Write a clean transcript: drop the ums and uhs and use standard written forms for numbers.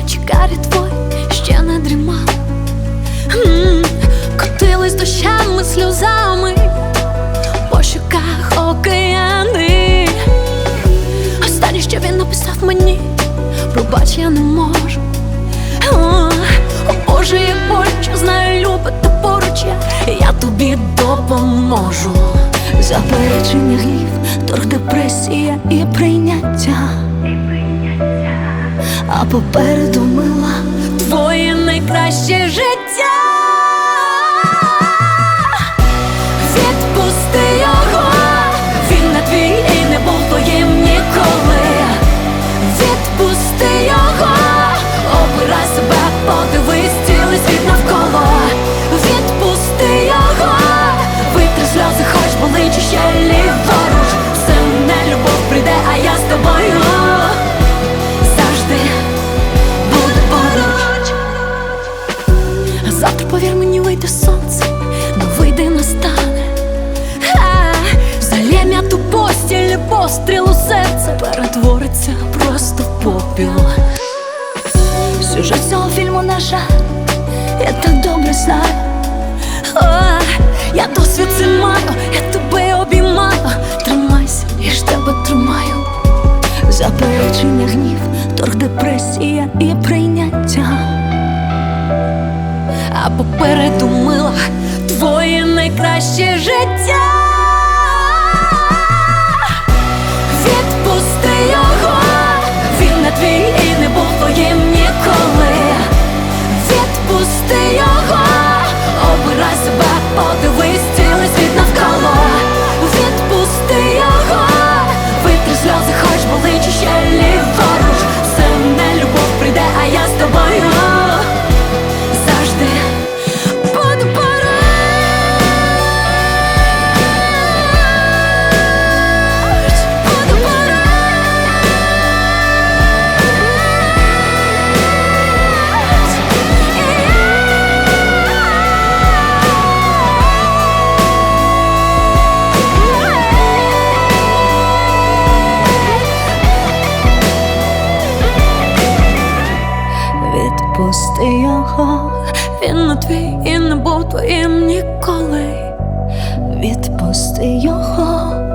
чекарі твой ще не дрімав. Котились дощами, сльозами по щоках океани. Останнє, що він написав мені: пробач, я не можу. О Боже, як боляче, знаю, любити поруч я тобі допоможу. Заперечення, гнів, торг, депресія і прийняття, а попереду, мила, твоє найкраще життя. Відпусти його, він не твій і не був твоїм ніколи. Відпусти його, обирай себе, подивись цілий світ навколо. Відпусти його, витри сльози, хоч болить ще ліворуч. Все не любов прийде, а я з тобою завжди буду поруч. Завтра, повір мені, вийде сонце, но вийде настане. Залєм ту постіль, постріл у серце перетвориться просто в попіл. Сюжет цього фільму, на жаль, я так добре знаю. Я досвід це маю, я тебе обіймаю. Тримайся, я ж тебе тримаю. Заперечення, гнів, торг, депресія і прийняття, а попереду, мила, твоє найкраще життя. Відпусти його, він не твій і не був твоїм ніколи. Відпусти його, обирай себе, подивись цілий світ навколо. Відпусти його, витри сльози, хоч болить ще ліворуч. Все не любов прийде, а я з тобою завжди буду поруч. Буду поруч. Відпусти його, він не твій і не був твоїм ніколи. Відпусти його.